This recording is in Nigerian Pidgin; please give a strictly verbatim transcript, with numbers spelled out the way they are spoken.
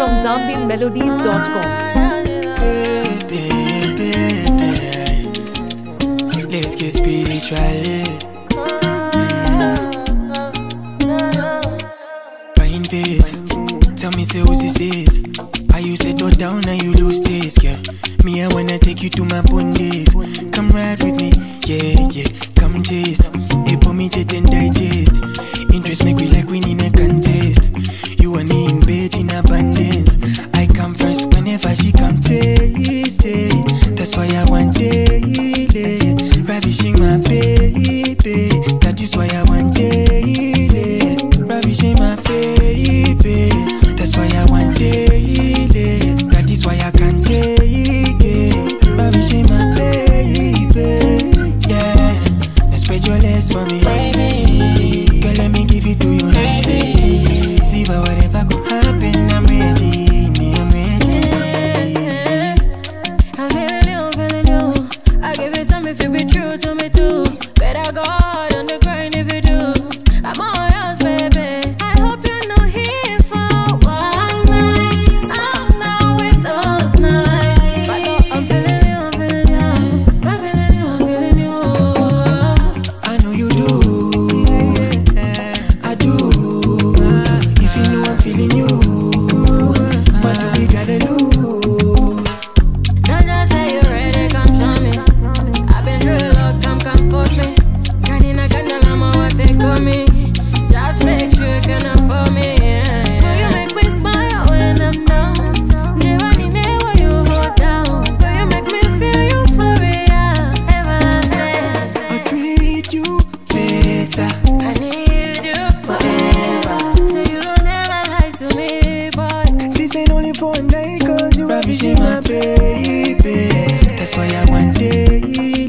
from zambian melodies dot com. Baby, baby, let's get spiritual. Fine face, tell me say who's this days? Are you settle down and you lose this, yeah? Me I wanna take you to my bondage. Come ride with me, yeah, yeah. Come taste, it for me to then digest. Interest make me like winning a contest. You and me in bed in abundance. I come first whenever she come taste it. That's why I want it, ravishing my baby. That is why I want it, ravishing my baby. That's why I want it, that is why I can't take it, ravishing my baby. Yeah, now spread your legs for me, girl, let me give it to you nicely. See but whatever could happen, I'm ready, I'm ready. I'm feeling you, I'm feeling you. I give it some if you be true to me too. Better go hard on the grind if you do. I'm all yours, baby. I hope you're not here for one night. I'm not with those nights. But though I'm feeling you, I'm feeling you. I'm feeling you, I'm feeling you. I know you do, I do. If you know I'm feeling you, what do we gotta lose? Don't just say you're ready, come show me. I've been through a lot, come comfort me. Canina Kandalama, what they call me. Just make sure you can afford me. Yeah. Girl, you make me smile when I'm down. Never need never you hold down. Girl, you make me feel euphoria. Everlasting. I treat you better. I need you forever. So you don't ever lie to me, boy. This ain't only for a night, cause you're ravishing my baby. That's why I want it.